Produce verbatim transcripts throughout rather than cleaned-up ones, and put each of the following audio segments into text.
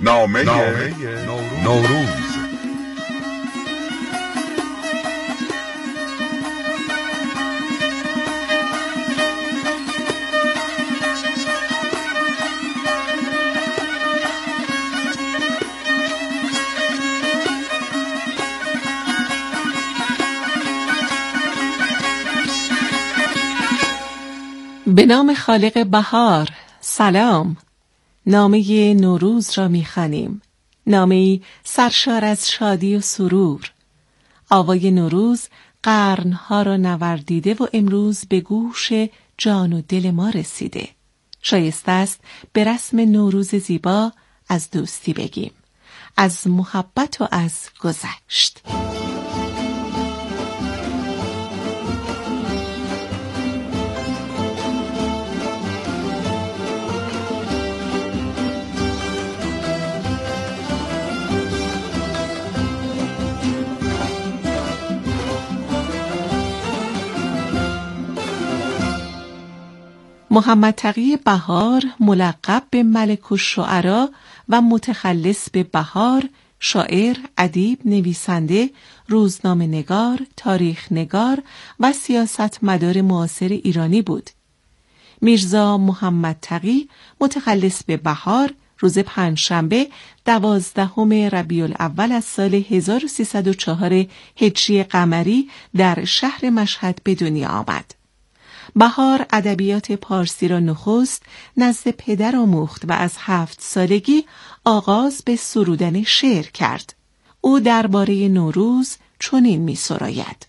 نامه نوروز. به نام خالق بهار. سلام. نامه نوروز را می‌خوانیم. نامه‌ای سرشار از شادی و سرور. آوای نوروز قرنها را نوردیده و امروز به گوش جان و دل ما رسیده. شایسته است به رسم نوروز زیبا از دوستی بگیم، از محبت و از گذشت. محمد تقی بهار، ملقب به ملک الشعرا و متخلص به بهار، شاعر، ادیب، نویسنده، روزنامه نگار، تاریخ نگار و سیاستمدار معاصر ایرانی بود. میرزا محمد تقی، متخلص به بهار، روز پنجشنبه دوازدهم ربیع الاول از سال هزار و سیصد و چهار هجری قمری در شهر مشهد به دنیا آمد. بهار ادبیات پارسی را نخست نزد پدر آموخت و از هفت سالگی آغاز به سرودن شعر کرد. او درباره نوروز چنین می‌سراید: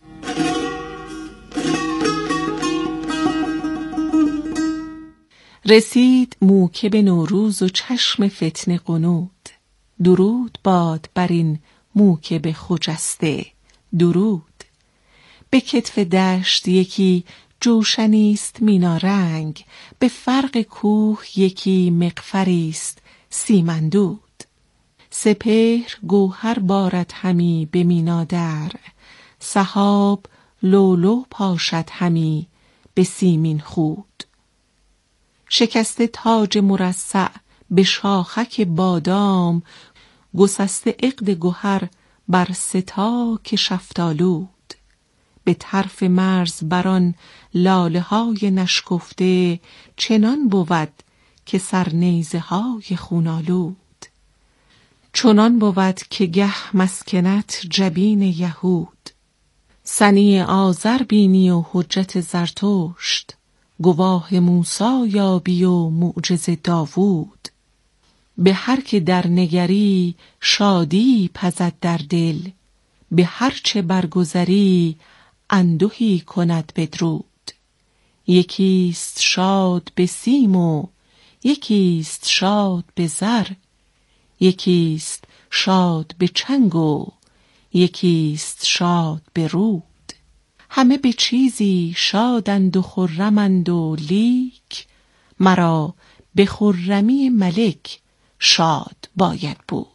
رسید موکب نوروز و چشم فتنه غنود، درود باد بر این موکب خجسته، درود. به کتف دشت یکی جوشنیست مینارنگ، به فرق کوه یکی مغفریست سیمندود. سپهر گوهر بارد همی به مینا در، سحاب لولو پاشد همی به سیمین خود. شکسته تاج مرصع به شاخک بادام، گسسته عقد گهر بر ستاک شفتالود. به طرف مرز بران لاله های نشکفته، چنان بود که سرنیزه های خونالود. چنان بود که گه مسکنت جبین یهود، سنی آذر بینی و حجت زرتشت، گواه موسی یابی و معجز داوود. به هر که در نگری شادی پزد در دل، به هر چه برگذری اندوهی کند بدرود. یکیست شاد به سیم و یکیست شاد به زر، یکیست شاد به چنگ و یکیست شاد به رود. همه به چیزی شادند و خرمند و لیک، مرا به خرمی ملک شاد باید بود.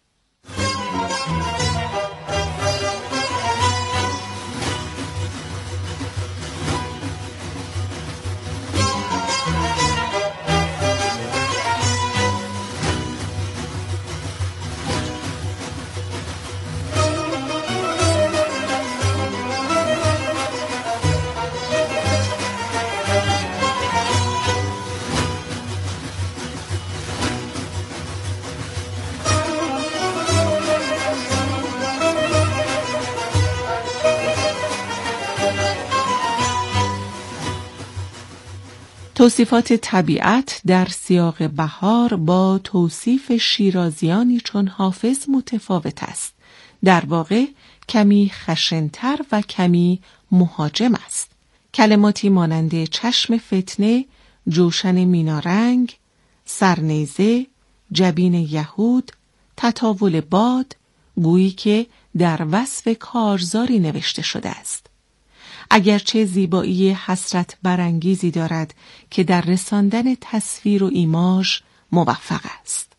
توصیفات طبیعت در سیاق بهار با توصیف شیرازیانی چون حافظ متفاوت است. در واقع کمی خشن‌تر و کمی مهاجم است. کلماتی مانند چشم فتنه، جوشن مینارنگ، سرنیزه، جبین یهود، تطاول باد، گویی که در وصف کارزاری نوشته شده است. اگرچه زیبایی حسرت برانگیزی دارد که در رساندن تصویر و ایماژ موفق است.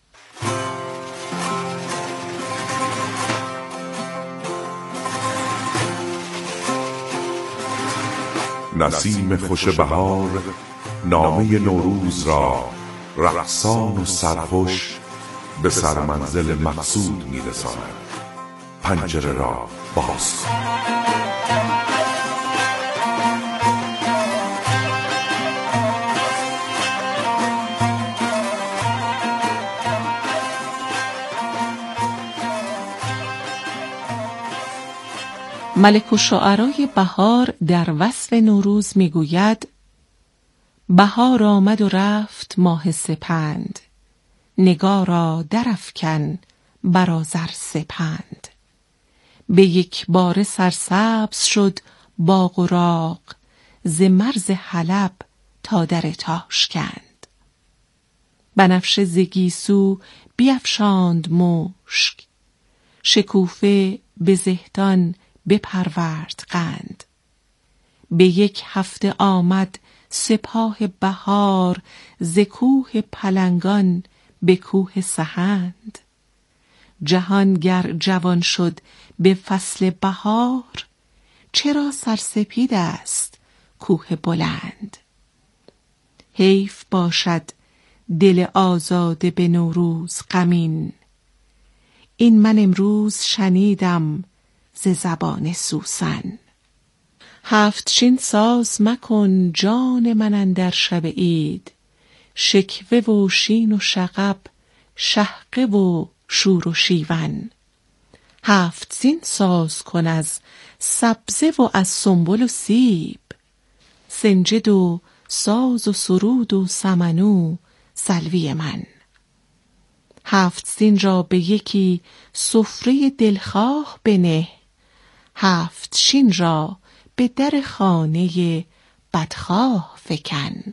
نسیم خوش بهار نامه نوروز را رقصان و سرخوش به سرمنزل مقصود میرساند. پنجره را باز کن. ملک الشعرای بهار در وصف نوروز میگوید: بهار آمد و رفت ماه سپند، نگارا درافکن بر آذر سپند. به یک باره سرسبز شد باغ و راغ، ز مرز حلب تا در تاشکند. بنفشه ز گیسو بیفشاند مشک، شکوفه به زهدان بپرورد قند. به یک هفته آمد سپاه بهار، ز کوه پلنگان به کوه سهند. جهان گر جوان شد به فصل بهار، چرا سرسپید است کوه بلند. حیف باشد دل آزاده به نوروز غمین، این من امروز شنیدم ز زبان سوسن. هفت چین ساز مکن جان من اندر شب عید، شکوه و شین و شغب شهقه و شور و شیون. هفت زین ساز کن از سبزه و از سنبل و سیب، سنجد و ساز و سرود و سمنو سلوی من. هفت زین را به یکی سفره دلخواه بنه، هفت شین را به در خانه بدخواه فکن.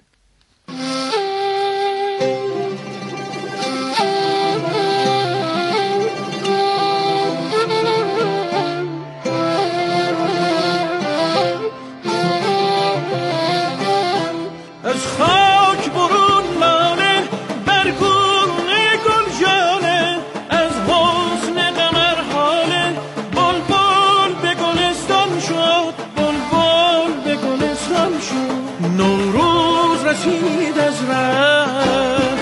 از خاک برون لاله بر گونه گل جانه، از حسن قمر حاله بلبل به گلستان شد، بلبل به گلستان شد. نوروز رسید از ره،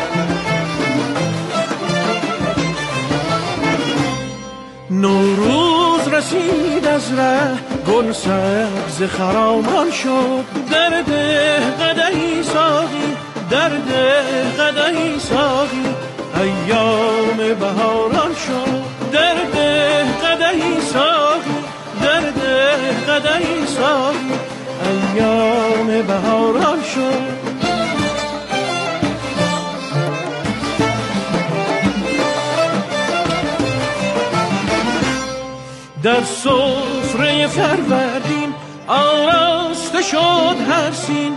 نوروز رسید از ره، گل سبز خرامان شد. در ده قدحی ساقی، در ده قدحی ساقی، ایام بهاران شد. در ده قدحی ساقی، در ده قدحی ساقی، ایام بهاران شد. در سفره فروردین آراسته شد هر سین،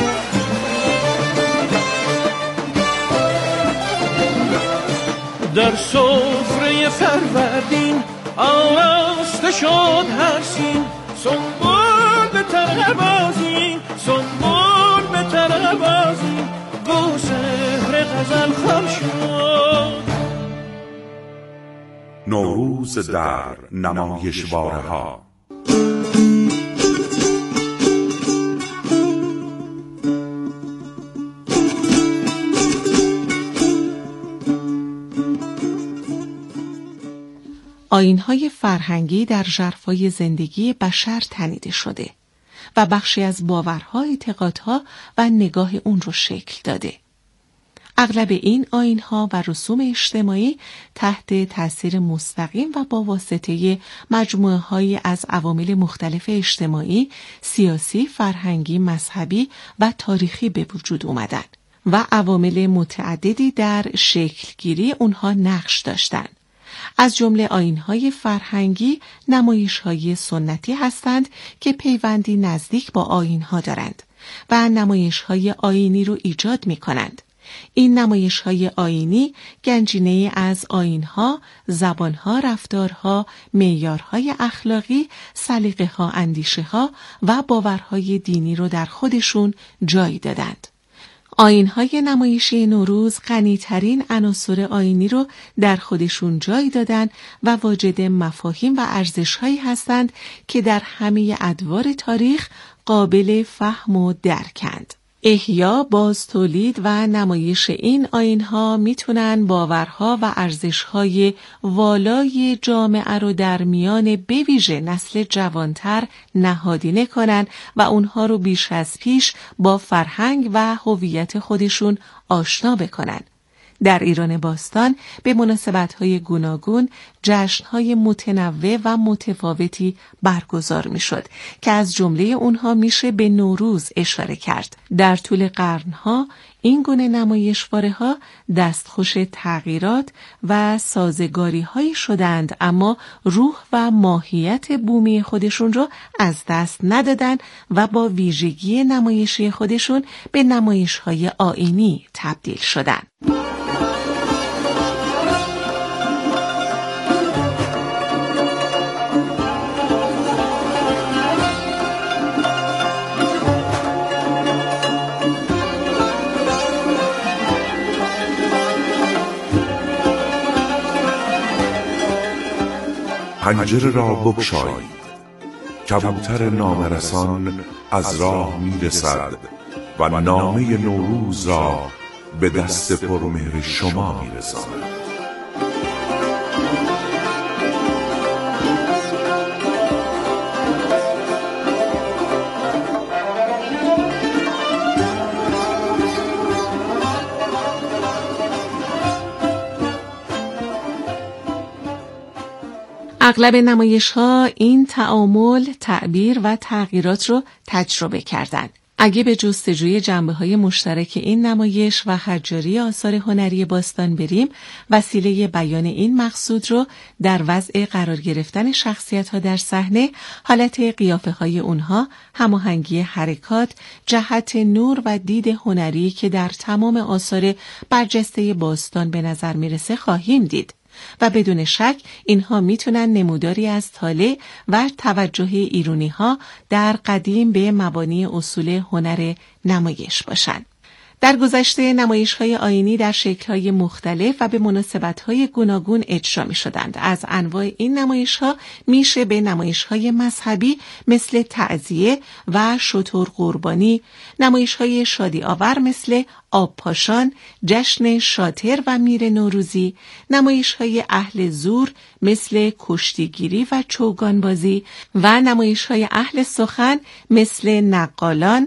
در سفره فروردین آراسته شد هر سین. سنبول به طربازی، سنبول به طربازی، گو سحر غزل خوان شد. نوروز در نمایشواره ها. آیین‌های فرهنگی در ژرفای زندگی بشر تنیده شده و بخشی از باورها، اعتقادها و نگاه اون رو شکل داده. اغلب این آیین‌ها و رسوم اجتماعی تحت تأثیر مستقیم و با واسطه مجموعه‌هایی از عوامل مختلف اجتماعی، سیاسی، فرهنگی، مذهبی و تاریخی به وجود اومدن و عوامل متعددی در شکلگیری اونها نقش داشتن. از جمله آیین‌های فرهنگی نمایش‌های سنتی هستند که پیوندی نزدیک با آیین‌ها دارند و نمایش‌های آیینی رو ایجاد می‌کنند. این نمایش‌های آیینی گنجینه‌ای از آیین‌ها، زبان‌ها، رفتارها، معیارهای اخلاقی، سلیقه‌ها، اندیشه‌ها و باورهای دینی رو در خودشون جای دادند. آیین‌های نمایشی نوروز غنی‌ترین عناصر آیینی رو در خودشون جای دادن و واجد مفاهیم و ارزش‌هایی هستند که در همه ادوار تاریخ قابل فهم و درکند. احیا، باز تولید و نمایش این آیین‌ها میتونن باورها و ارزش‌های والای جامعه رو در میان به ویژه نسل جوانتر نهادینه کنن و اونها رو بیش از پیش با فرهنگ و هویت خودشون آشنا بکنن. در ایران باستان به مناسبت‌های گوناگون جشن‌های متنوع و متفاوتی برگزار می‌شد که از جمله اونها میشه به نوروز اشاره کرد. در طول قرن‌ها این گونه نمایشواره‌ها دستخوش تغییرات و سازگاری‌هایی شدند، اما روح و ماهیت بومی خودشون رو از دست ندادن و با ویژگی نمایشی خودشون به نمایش‌های آیینی تبدیل شدند. پنجره را بگشایید، کبوتر نامرسان از راه میرسد و نامه نوروز را به دست پرمهر شما میرساند. اغلب نمایش‌ها این تعامل، تعبیر و تغییرات رو تجربه کردند. اگه به جستجوی جنبه‌های مشترک این نمایش و حجاری آثار هنری باستان بریم، وسیله بیان این مقصود رو در وضع قرار گرفتن شخصیت‌ها در صحنه، حالت قیافه‌های اونها، هماهنگی حرکات، جهت نور و دید هنری که در تمام آثار برجسته باستان به نظر میرسه خواهیم دید. و بدون شک اینها میتونن نموداری از طالع و توجه ایرونی‌ها در قدیم به مبانی اصول هنر نمایش باشند. در گذشته نمایش‌های آیینی در شکل‌های مختلف و به مناسبت‌های گوناگون اجرا می‌شدند. از انواع این نمایش‌ها میشه به نمایش‌های مذهبی مثل تعزیه و شتر قربانی، نمایش‌های شادی آور مثل آبپاشان، جشن شاتر و میر نوروزی، نمایش‌های اهل زور مثل کشتیگیری و چوگانبازی و نمایش‌های اهل سخن مثل نقالان،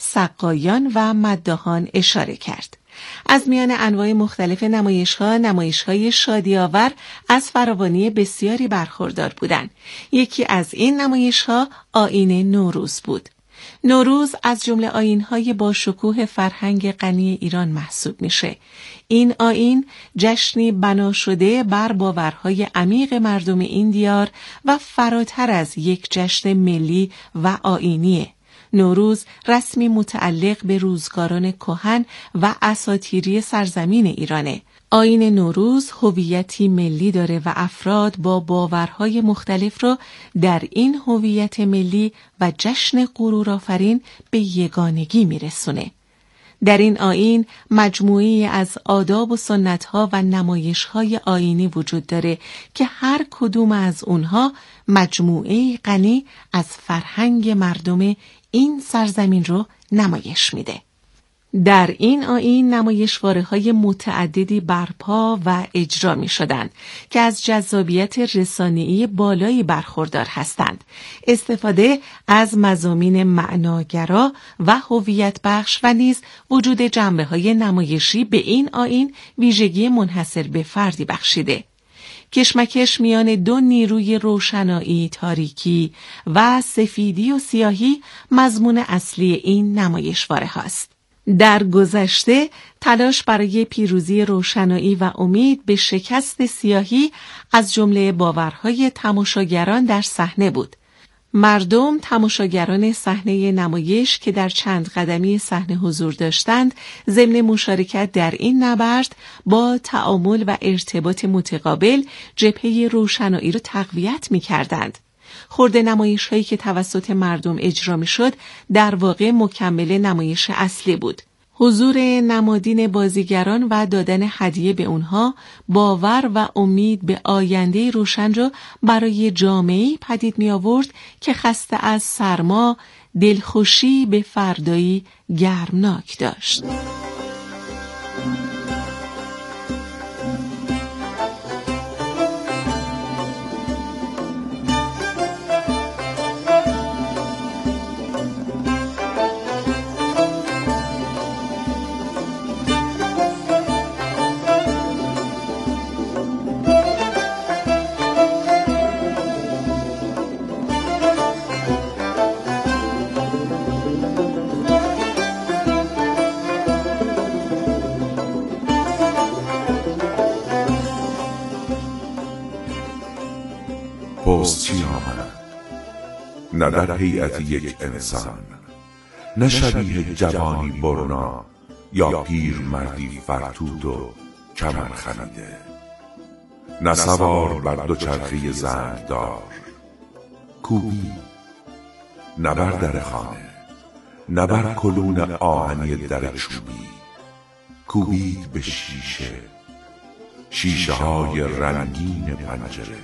سقایان و مداحان اشاره کرد. از میان انواع مختلف نمایش‌ها، نمایش‌های شادی‌آور از فراوانی بسیاری برخوردار بودند. یکی از این نمایش‌ها آیین نوروز بود. نوروز از جمله آیین‌های با شکوه فرهنگ غنی ایران محسوب میشه. این آیین جشنی بنا شده بر باورهای عمیق مردم این دیار و فراتر از یک جشن ملی و آیینیه. نوروز رسمی متعلق به روزگاران کهن و اساطیری سرزمین ایرانه. آیین نوروز هویتی ملی داره و افراد با باورهای مختلف رو در این هویت ملی و جشن غرورآفرین به یگانگی میرسونه. در این آیین مجموعی از آداب و سنت‌ها و نمایش‌های آیینی وجود داره که هر کدوم از اونها مجموعه غنی از فرهنگ مردم این سرزمین رو نمایش میده. در این آیین نمایشواره‌های متعددی برپا و اجرا می شدند که از جذابیت رسانه‌ای بالایی برخوردار هستند. استفاده از مضامین معناگرا و هویت بخش و نیز وجود جنبه‌های نمایشی به این آیین ویژگی منحصر به فردی بخشیده. کشمکش میان دو نیروی روشنایی، تاریکی و سفیدی و سیاهی مضمون اصلی این نمایشواره هاست. در گذشته تلاش برای پیروزی روشنایی و امید به شکست سیاهی از جمله باورهای تماشاگران در صحنه بود. مردم تماشاگران صحنه نمایش که در چند قدمی صحنه حضور داشتند، ضمن مشارکت در این نبرد با تعامل و ارتباط متقابل جبهه روشنایی را تقویت می‌کردند. خرده نمایش هایی که توسط مردم اجرا می شد در واقع مکمل نمایش اصلی بود. حضور نمادین بازیگران و دادن هدیه به اونها باور و امید به آینده روشن را برای جامعه‌ای پدید می آورد که خسته از سرما، دلخوشی به فردایی گرمناک داشت. پستی آمد، نه در هیئت یک انسان، نه شبیه جوانی برنا یا پیر مردی فرتود و کمر خمیده، نه سوار بر دوچرخه زنگدار. کوبی نه بر در خانه، نه بر کلون آهنی در چوبی، کوبید به شیشه، شیشه های رنگین پنجره.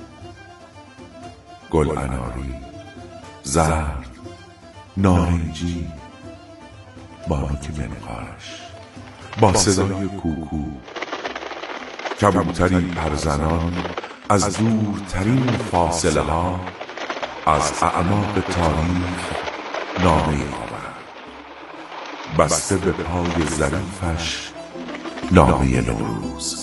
گل اناری، زرد، نارنجی، بانک منقاش با صدای کوکو، کبوتری پرزنان از دورترین فاصله ها از اعماق تاریخ نامه آورد، بسته به پای ظریفش نامه نوروز.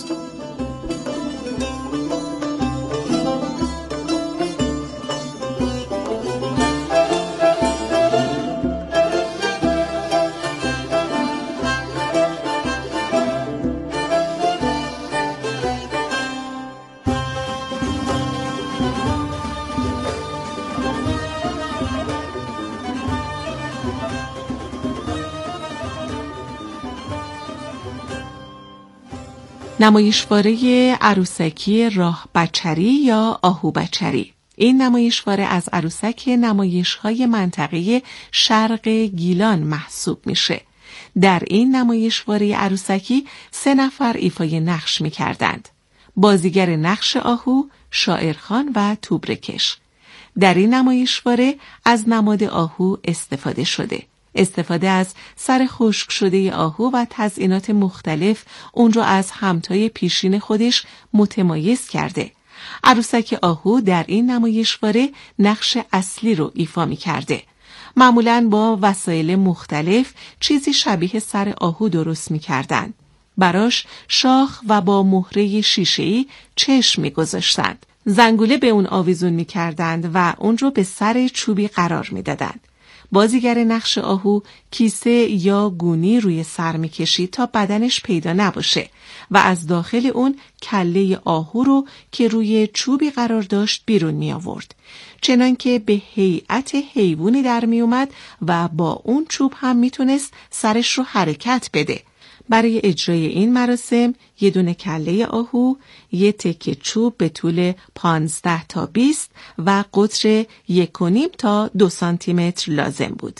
نمایشواره عروسکی راه بچری یا آهو بچری. این نمایشواره از عروسک نمایش‌های منطقه شرق گیلان محسوب میشه. در این نمایشواره عروسکی سه نفر ایفای نقش میکردند. بازیگر نقش آهو، شاعرخوان و توبرکش. در این نمایشواره از نماد آهو استفاده شده. استفاده از سر خشک شده آهو و تزئینات مختلف اون رو از همتای پیشین خودش متمایز کرده. عروسک آهو در این نمایشواره نقش اصلی رو ایفا می کرده. معمولاً با وسایل مختلف چیزی شبیه سر آهو درست می کردن. براش شاخ و با مهره شیشه‌ای چشم می گذاشتند. زنگوله به اون آویزون می کردند و اون رو به سر چوبی قرار می دادند. بازیگر نقش آهو کیسه یا گونی روی سر می کشید تا بدنش پیدا نباشه و از داخل اون کله آهو رو که روی چوبی قرار داشت بیرون می آورد. چنان که به هیئت حیوانی در می اومد و با اون چوب هم می تونست سرش رو حرکت بده. برای اجرای این مراسم یه دونه کله آهو، یه تکه چوب به طول پانزده تا بیست و قطر یک و نیم تا دو سانتی متر لازم بود.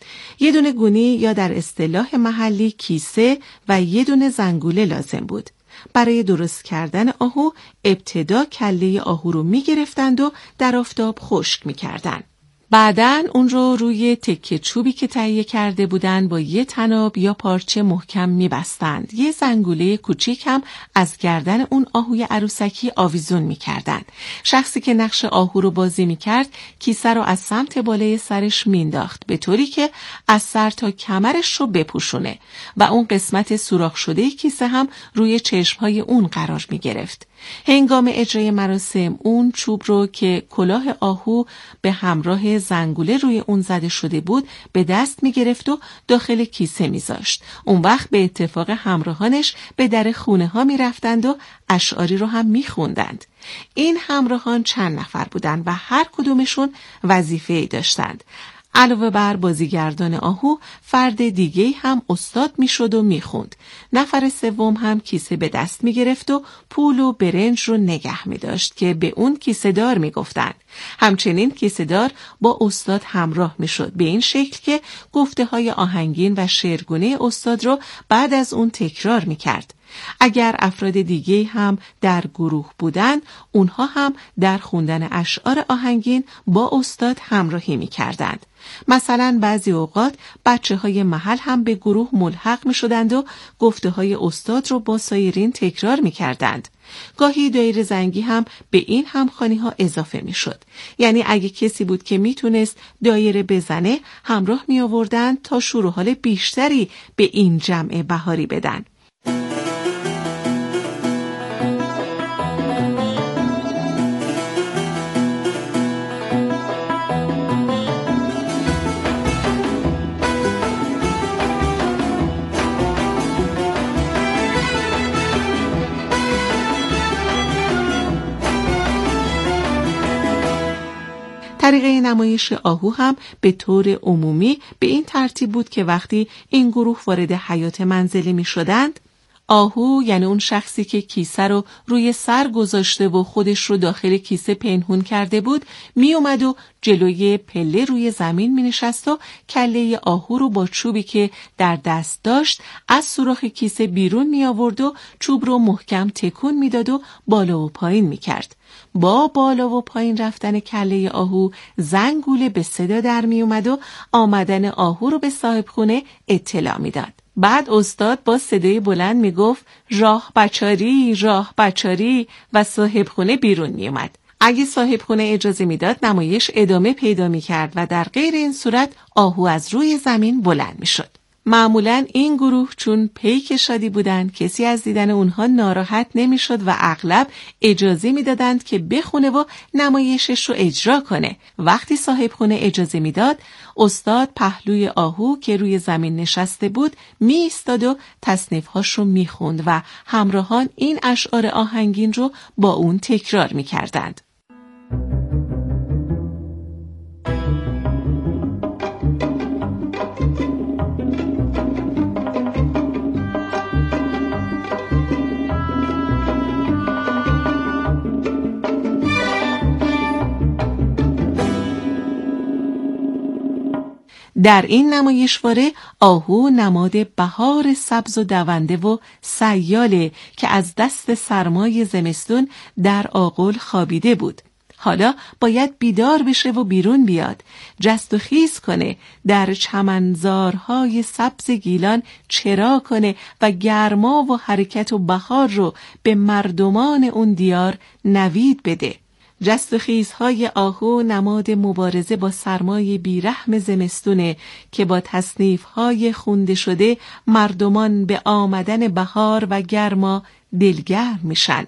یه دونه گونی یا در اصطلاح محلی کیسه و یه دونه زنگوله لازم بود. برای درست کردن آهو ابتدا کله آهو رو می گرفتند و در آفتاب خشک می کردن. بعدن اون رو روی تکه چوبی که تهیه کرده بودن با یه طناب یا پارچه محکم می‌بستند. یه زنگوله کوچیک هم از گردن اون آهوی عروسکی آویزون می‌کردند. شخصی که نقش آهو رو بازی می‌کرد کیسه رو از سمت بالای سرش مینداخت به طوری که از سر تا کمرش رو بپوشونه و اون قسمت سوراخ شده کیسه هم روی چشم‌های اون قرار می‌گرفت. هنگام اجرای مراسم اون چوب رو که کلاه آهو به همراه زنگوله روی اون زده شده بود به دست می گرفت و داخل کیسه می زاشت. اون وقت به اتفاق همراهانش به در خونه ها می رفتند و اشعاری رو هم می خوندند. این همراهان چند نفر بودند و هر کدومشون وظیفه‌ای داشتند. علاوه بر بازیگردان آهو، فرد دیگه هم استاد می شد و می خوند. نفر سوم هم کیسه به دست می گرفت و پول و برنج رو نگه می داشت که به اون کیسه دار می گفتند. همچنین کیسه‌دار با استاد همراه میشد، به این شکل که گفته های آهنگین و شعرگونه استاد رو بعد از اون تکرار میکرد. اگر افراد دیگه هم در گروه بودن، اونها هم در خوندن اشعار آهنگین با استاد همراهی میکردند. مثلا بعضی اوقات بچه های محل هم به گروه ملحق می شدند و گفته های استاد رو با سایرین تکرار می کردند. گاهی دایره زنگی هم به این همخوانی ها اضافه می شد. یعنی اگه کسی بود که می تونست دایره بزنه، همراه می آوردن تا شور و حال بیشتری به این جمع بهاری بدن. طریقه نمایش آهو هم به طور عمومی به این ترتیب بود که وقتی این گروه وارد حیات منزلی می شدند، آهو یعنی اون شخصی که کیسه رو روی سر گذاشته و خودش رو داخل کیسه پنهون کرده بود، می اومد و جلوی پله روی زمین می نشست و کله آهو رو با چوبی که در دست داشت از سوراخ کیسه بیرون می آورد و چوب رو محکم تکون می داد و بالا و پایین می کرد. با بالا و پایین رفتن کله آهو زنگوله به صدا در می اومد و آمدن آهو رو به صاحب خونه اطلاع می داد. بعد استاد با صدای بلند می گفت راه بچاری، راه بچاری و صاحب خونه بیرون می اومد. اگه صاحب خونه اجازه می داد نمایش ادامه پیدا می کرد و در غیر این صورت آهو از روی زمین بلند می شد. معمولاً این گروه چون پیک شادی بودند، کسی از دیدن اونها ناراحت نمیشد و اغلب اجازه میدادند که بخونه و نمایشش رو اجرا کنه. وقتی صاحب خونه اجازه میداد، استاد پهلوی آهو که روی زمین نشسته بود می ایستاد و تصنیف‌هاش رو میخوند و همراهان این اشعار آهنگین رو با اون تکرار میکردند. در این نمایشواره آهو نماد بهار سبز و دونده و سیاله که از دست سرمای زمستون در آغل خوابیده بود. حالا باید بیدار بشه و بیرون بیاد، جست و خیز کنه، در چمنزارهای سبز گیلان چرا کنه و گرما و حرکت و بهار رو به مردمان اون دیار نوید بده. جست و خیزهای آهو نماد مبارزه با سرمای بیرحم زمستونه که با تصنیفهای خونده شده مردمان به آمدن بهار و گرما دلگرم میشن.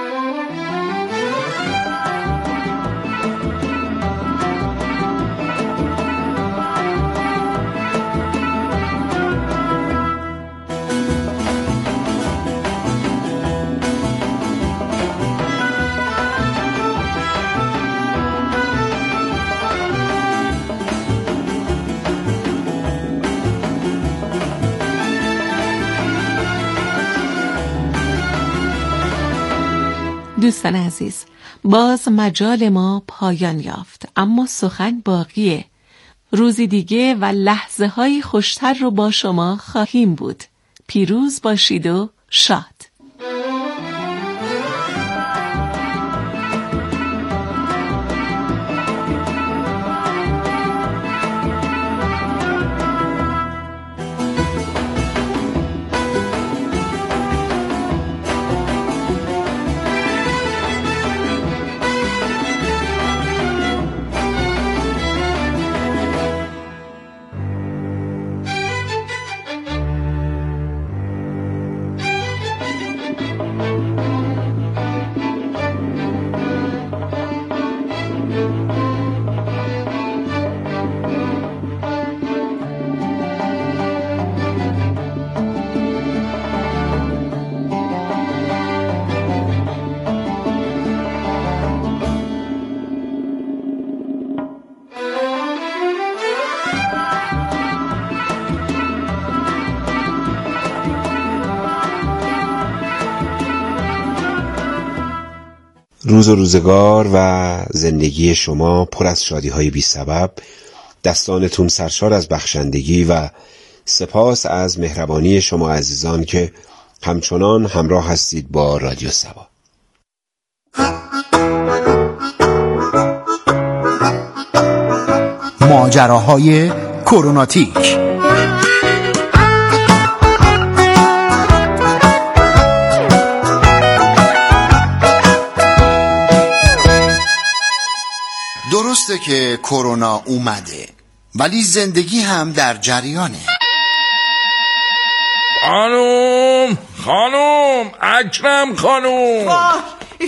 دوستان عزیز، باز مجال ما پایان یافت، اما سخن باقیه. روزی دیگه و لحظه های خوشتر رو با شما خواهیم بود. پیروز باشید و شاد. روز و روزگار و زندگی شما پر از شادی‌های بی سبب، دستانتون سرشار از بخشندگی و سپاس از مهربانی شما عزیزان که همچنان همراه هستید با رادیو سبا. ماجراهای کروناتیک. درسته که کرونا اومده ولی زندگی هم در جریانه. خانوم خانوم اکرم خانوم. واه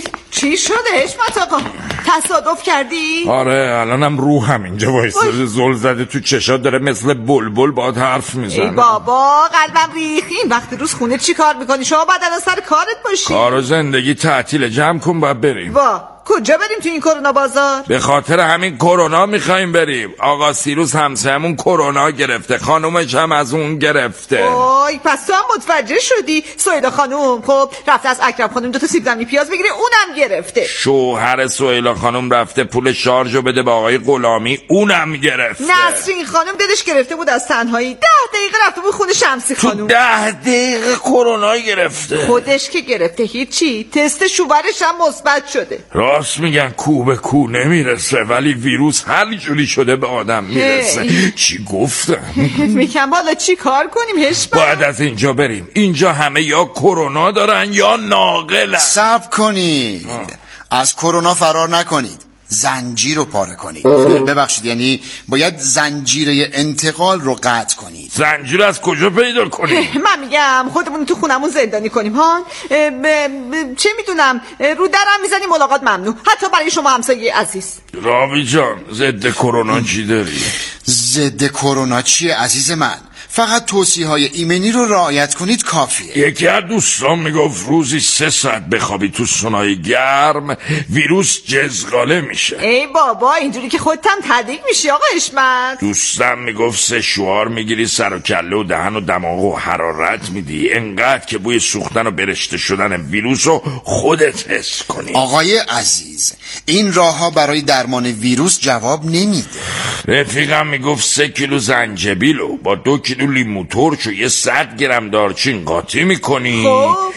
چی شده حشمت آقا؟ تصادف کردی؟ آره الانم روحم اینجا وایساده زل زده تو چشات داره مثل بلبل باهات حرف میزنه. ای بابا قلبم ریخی. این وقت روز خونه چی کار میکنی؟ شما بعد الان سر کارت باشی. کار و زندگی تعطیل، جمع کن باید بریم. وا کجا بریم تو این کرونا بازار؟ به خاطر همین کرونا میخوایم بریم. آقا سیروس همسایمون کرونا گرفته، خانومش هم از اون گرفته. وای پس تو هم متوجه شدی. سهیلا خانوم خب رفته از اکرم خانوم دو تا سیب زمینی پیاز بگیره، اونم گرفته. شوهر سهیلا خانوم رفته پول شارژو بده به آقای غلامی، اونم گرفته. نسرین خانوم دلش گرفته بود از تنهایی، ده دقیقه رفته بود خونه شمسی خانوم. تو ده دقیقه کرونا گرفته. خودش که گرفته هیچی، تست شوهرش هم مثبت شده. راست میگن کو به کو نمیرسه ولی ویروس هر جوری شده به آدم میرسه. چی گفتم؟ میگم بالا چی کار کنیم هشبه؟ باید از اینجا بریم. اینجا همه یا کرونا دارن یا ناقلن. صبر کنید آه. از کرونا فرار نکنید، زنجیر رو پاره کنید. ببخشید یعنی باید زنجیره انتقال رو قطع کنید. زنجیر از کجا پیدا کنیم؟ من میگم خودمون تو خونمون زندانی کنیم ها. ب... ب... چه میدونم رو درم میزنیم ملاقات ممنوع، حتی برای شما همسایه عزیز. راوی جان ضد کرونا چی داری؟ ضد کرونا چیه عزیز من؟ فقط توصیه های ایمنی رو رعایت کنید کافیه. یکی از دوستان میگفت روزی سه ساعت بخوابی تو سونای گرم ویروس جزغاله میشه. ای بابا اینجوری که خودت هم تدریک میشی آقا حشمت. دوستم میگفت سه شوار میگیری سر و کله و دهن و دماغ و حرارت میدی انقدر که بوی سوختن و برشته شدن ویروس رو خودت حس کنی. آقای عزیز این راه ها برای درمان ویروس جواب نمیده. رفیقم میگفت سه کیلو زنجبیلو با دو کیلو لیمو ترش و یه صد گرم دارچین قاطی میکنی.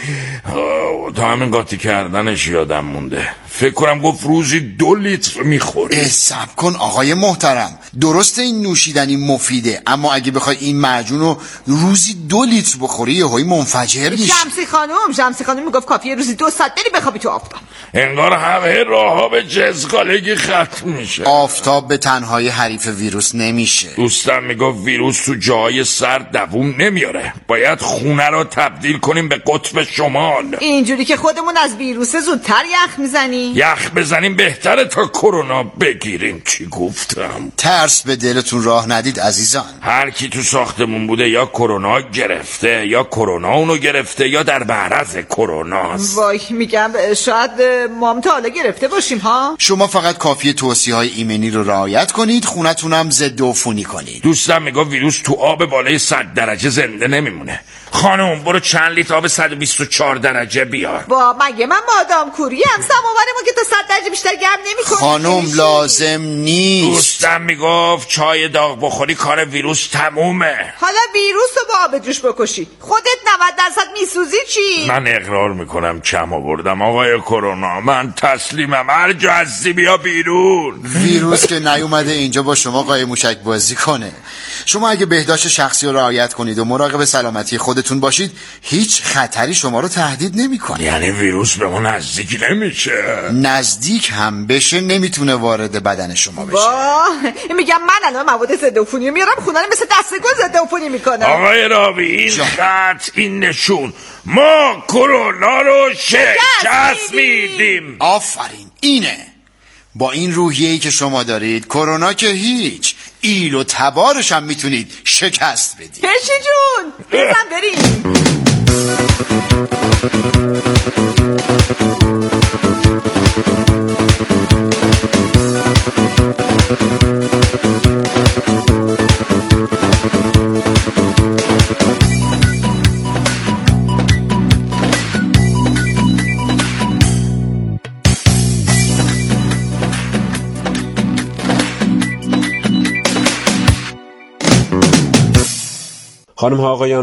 خب تا همین قاطی کردنش یادم مونده. فکر کنم گفت روزی دو لیتر میخوری. صبر کن آقای محترم، درسته این نوشیدنی مفیده اما اگه بخوای این معجون رو روزی دو لیتر بخوری یهویی منفجر میشی. شمسی خانم شمسی خانم میگفت کافیه روزی دو ساعت بری بخوابی تو آفتاب. انگار همه راه‌ها به جزغالگی ختم میشه. آفتاب به تنهایی حریف ویروس نمیشه. دوستم میگفت ویروس تو جای سرد دووم نمیاره، باید خونه رو تبدیل کنیم به قطب شمال. اینجوری که خودمون از ویروس زودتر یخ میزنیم. یخ بزنیم بهتره تا کرونا بگیریم. چی گفتم؟ ترس به دلتون راه ندید عزیزان. هر کی تو ساختمون بوده یا کرونا گرفته یا کرونا اونو گرفته یا در معرض کروناست. وای میگم شاید ما هم تا حالا گرفته باشیم ها. شما فقط کافیه توصیه های ایمنی رو رعایت کنید، خونتونم ضد عفونی کنید. دوستم میگه ویروس تو آب بالای صد درجه زنده نمیمونه. خانم برو چند لیتر آب صد و بیست و چهار درجه بیار. با مگه من مادام کوری هم سماور ما که تا صد درجه بیشتر گرم نمیکنه. خانم لازم نیست. دوستم میگفت چای داغ بخوری کار ویروس تمومه. حالا ویروس رو با آب جوش بکشی خودت نود درصد میسوزی چی؟ من اقرار میکنم کم آوردم آقای کرونا، من تسلیمم، هر جا هستی بیا بیرون. ویروس که نیومده اینجا با شما قایم موشک بازی کنه. شما اگه بهداشت شخصی رو رعایت کنید و مراقب سلامتی خودتون باشید هیچ خطری شما رو تهدید نمیکنه. یعنی ویروس به ما نزدیک نمیشه؟ نزدیک هم بشه نمیتونه وارد بدن شما بشه. واه میگم من الان مواد ضد عفونی میارم خونه رو مثل دستگل ضد عفونی میکنم. آقای راوی این خط این نشون ما کرونا رو شکست میدیم. آفرین اینه. با این روحیه‌ای که شما دارید کرونا که هیچ، ایل و تبارش هم میتونید شکست بدید. هشی جون بزن بریم. خانم ها آقایان،